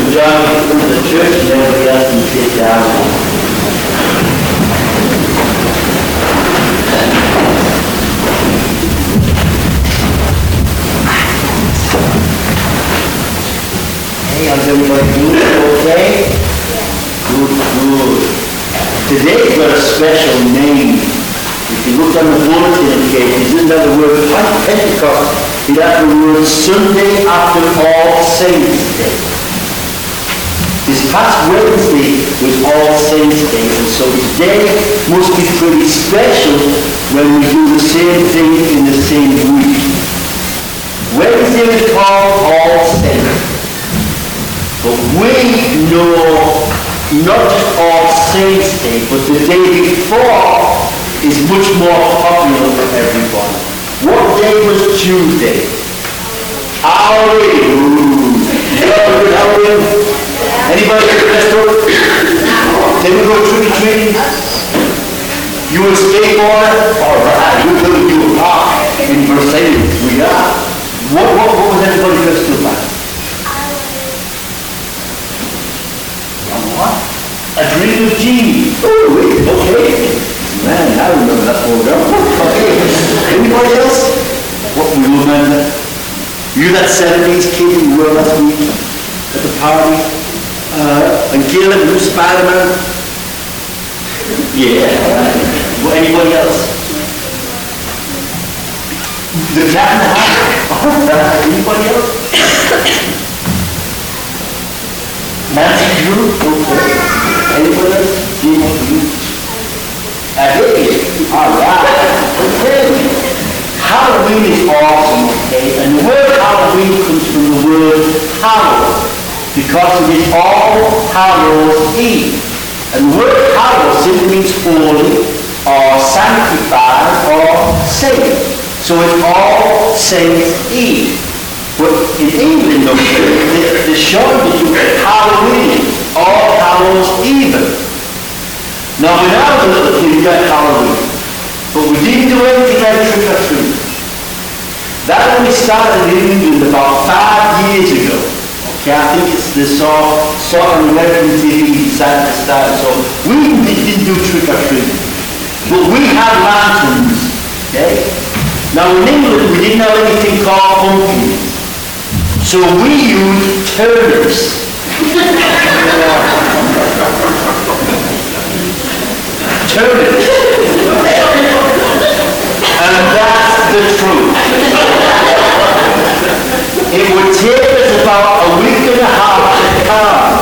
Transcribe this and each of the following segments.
join me to the church and everybody else can sit down. Hey, how's everybody doing? Okay? Good. Today's got a special name. If you look on the bulletin, okay, it doesn't have the word Pentecost. It has the word Sunday after All Saints Day. This past Wednesday was All Saints Day, and so today must be pretty special when we do the same thing in the same week. Wednesday is called All Saints. But we know not just All Saints Day, but the day before is much more popular for everyone. What day was Tuesday? Halloween. Halloween. Anybody get the festival? Can we go trick-or-treating? You a skateboarder? Alright, we're going to do a park in Versailles. We are. What was everybody's festival like? What? A Dream of Genie. Oh, wait, okay. Man, I remember that program. Okay. Anybody else? What we remember? You that 70s kid you were last week at the party? And Caleb, you Spider-Man? Yeah. Well, anybody else? The Cat in the Hat? Anybody else? Nancy Drew? Okay. Anybody else? Alright. Okay. Halloween is awesome, okay? And the word Halloween comes from the word hallow, because it is All Hallows Eve. And the word hallow simply means holy, or sanctified, or saint. So it's All Saints Eve. But in England, the short version is Halloween, All Hallows Eve. Now, when I was a little kid, we got Halloween, but we didn't do anything like trick-or-treat. That only started in England about 5 years ago. Okay, I think it's the sort of American TV decided to start. So we didn't do trick-or-treat, but we had lanterns. Okay. Now in England, we didn't have anything called pumpkins. So we used turnips. Turnips. And that's the truth. It would take us about a week and a half to carve.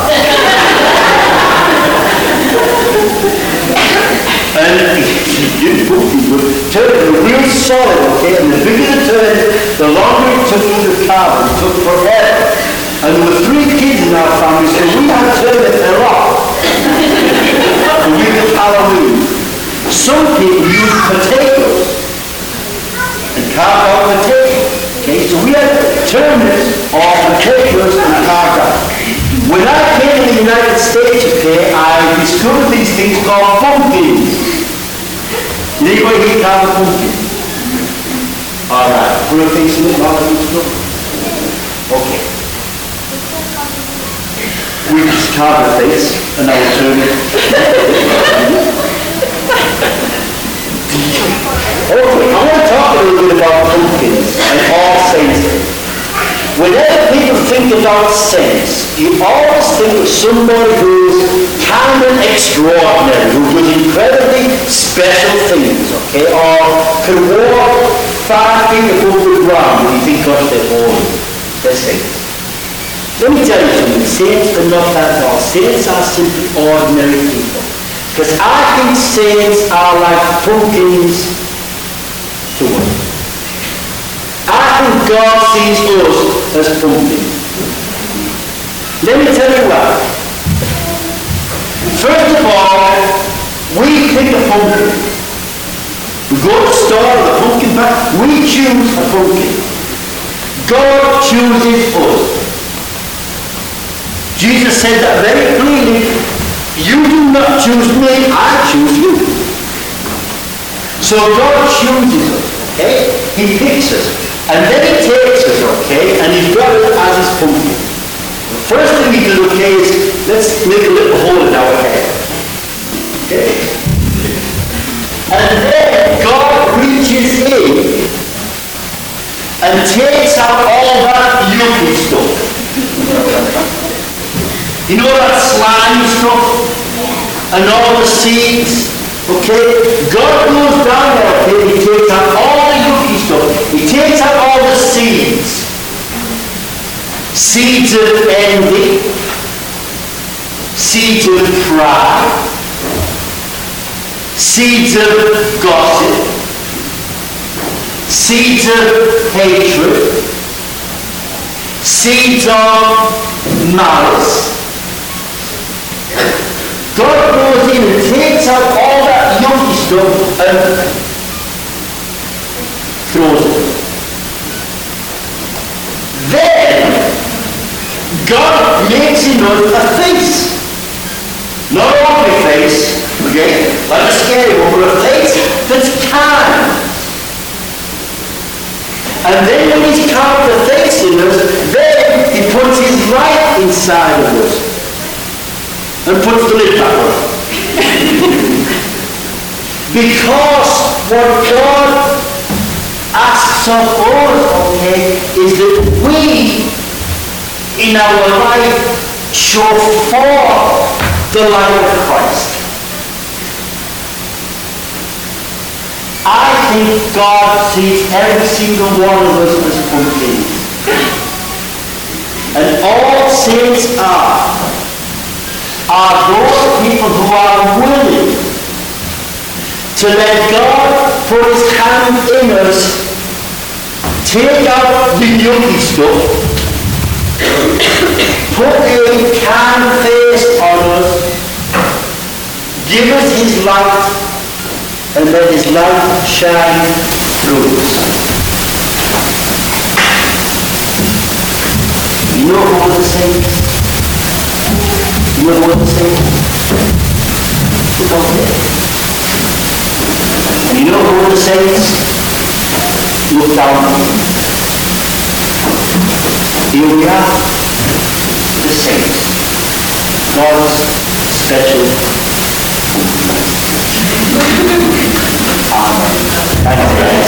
And pumpkins were turnips were real solid, okay? And the bigger the turnip, the longer it took to carve. It took forever. And there were 3 kids in our family, so we had turnips a lot. The week of Halloween. Some people used potatoes and carved out potatoes. Okay, so we had turnips or potatoes and carved out. When I came to the United States, okay, I discovered these things called pumpkins. Did anybody here carve a pumpkin? Alright, put a face in it, not a stuff. Okay. We just carve a face and I will turn it. Okay, I want to talk a little bit about pumpkins and All Saints Day. Whenever people think about saints, you always think of somebody who's kind of extraordinary, who does incredibly special things, okay, or can walk 5 feet above the ground when you think, gosh, they're holy. They're saints. Let me tell you something, saints are not that at all. Saints are simply ordinary people. Because I think saints are like pumpkins to us. I think God sees us as pumpkins. Let me tell you why. First of all, we pick a pumpkin. We go to the store with a pumpkin bag, we choose a pumpkin. God chooses us. Jesus said that very clearly. You do not choose me, I choose you. So God chooses us, okay? He picks us. And then he takes us, okay? And he's got us as his pumpkin. First thing we do, okay, is let's make a little hole in our head. Okay? And then God reaches in and takes out all that yucky stuff. You know that slimy stuff? And all the seeds? Okay? God goes down there, okay? He takes out all the yucky stuff. He takes out all the seeds. Seeds of envy. Seeds of pride. Seeds of gossip. Seeds of hatred. Seeds of malice. God goes in and takes out all that yucky stuff and throws it. Then God makes in us a face. Not an ugly face, okay, like a scary one, but a face that's kind. And then when he's carved the face in us, then he puts his light inside of us. And puts the lid back on. Because what God asks of us, okay, is that we, in our life, show forth the light of Christ. I think God sees every single one of us as complete. And all saints are those people who are willing to let God put his hand in us, take out the yucky stuff, put a kind face on us, give us his light, and let his light shine through us. You know who are the saints? You know what I'm saying? Look out there. And you know who the saints? Look down here. Here we are, the saints. God's special. Amen. Thank you.